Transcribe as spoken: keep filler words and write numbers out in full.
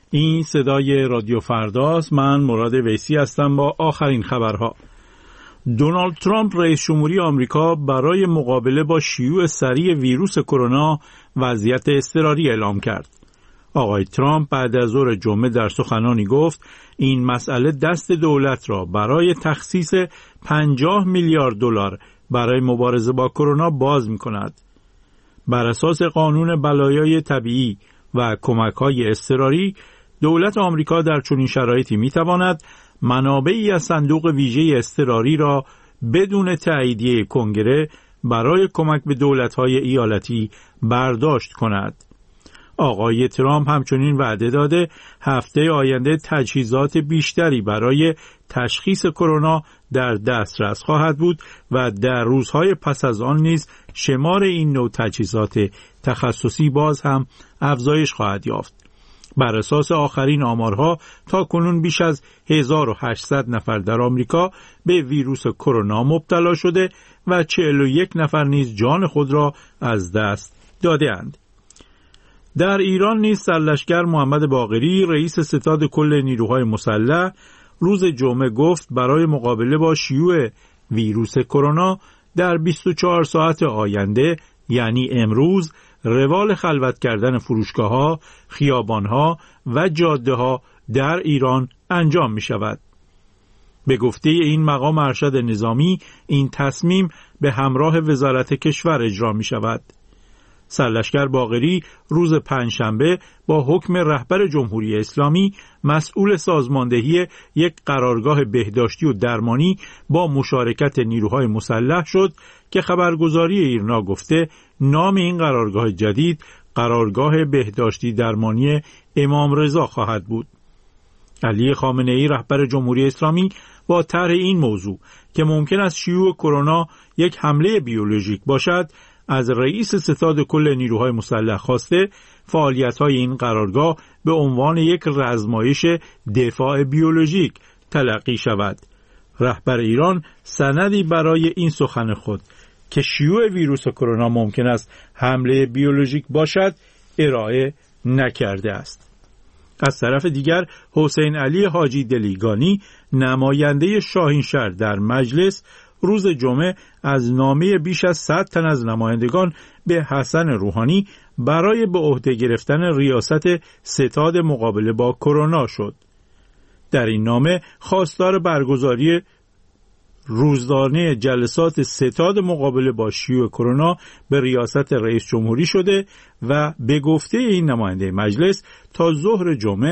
این صدای رادیو فرداست. من مراد ویسی هستم با آخرین خبرها. دونالد ترامپ رئیس جمهوری آمریکا برای مقابله با شیوع سریع ویروس کرونا وضعیت اضطراری اعلام کرد. آقای ترامپ بعد از ظهر جمعه در سخنانی گفت این مسئله دست دولت را برای تخصیص پنجاه میلیارد دلار برای مبارزه با کرونا باز می‌کند. بر اساس قانون بلایای طبیعی و کمک‌های اضطراری، دولت آمریکا در چنین شرایطی می‌تواند منابعی از صندوق ویژه اضطراری را بدون تاییدیه کنگره برای کمک به دولت‌های ایالتی برداشت کند. آقای ترامپ همچنین وعده داده هفته آینده تجهیزات بیشتری برای تشخیص کرونا در دسترس خواهد بود و در روزهای پس از آن نیز شمار این نوع تجهیزات تخصصی باز هم افزایش خواهد یافت. بر اساس آخرین آمارها تا کنون بیش از هزار و هشتصد نفر در آمریکا به ویروس کرونا مبتلا شده و چهل و یک نفر نیز جان خود را از دست داده‌اند. در ایران نیز سرلشکر محمد باقری رئیس ستاد کل نیروهای مسلح روز جمعه گفت برای مقابله با شیوع ویروس کرونا در بیست و چهار ساعت آینده یعنی امروز روال خلوت کردن فروشگاه‌ها، خیابان‌ها و جاده‌ها در ایران انجام می شود. به گفته این مقام ارشد نظامی این تصمیم به همراه وزارت کشور اجرا می شود. سرلشکر باقری روز پنجشنبه با حکم رهبر جمهوری اسلامی مسئول سازماندهی یک قرارگاه بهداشتی و درمانی با مشارکت نیروهای مسلح شد که خبرگزاری ایرنا گفته نام این قرارگاه جدید قرارگاه بهداشتی درمانی امام رضا خواهد بود. علی خامنه ای رهبر جمهوری اسلامی با طرح این موضوع که ممکن است شیوع کرونا یک حمله بیولوژیک باشد از رئیس ستاد کل نیروهای مسلح خواسته فعالیت‌های این قرارگاه به عنوان یک رزمایش دفاع بیولوژیک تلقی شود. رهبر ایران سندی برای این سخن خود که شیوع ویروس کرونا ممکن است حمله بیولوژیک باشد ارائه نکرده است. از طرف دیگر حسین علی حاجی دلیگانی نماینده شاهینشهر در مجلس روز جمعه از نامه بیش از صد تن از نمایندگان به حسن روحانی برای به عهده گرفتن ریاست ستاد مقابله با کرونا شد. در این نامه خواستار برگزاری روزانه جلسات ستاد مقابله با شیوع کرونا به ریاست رئیس جمهوری شده و به گفته این نماینده مجلس تا ظهر جمعه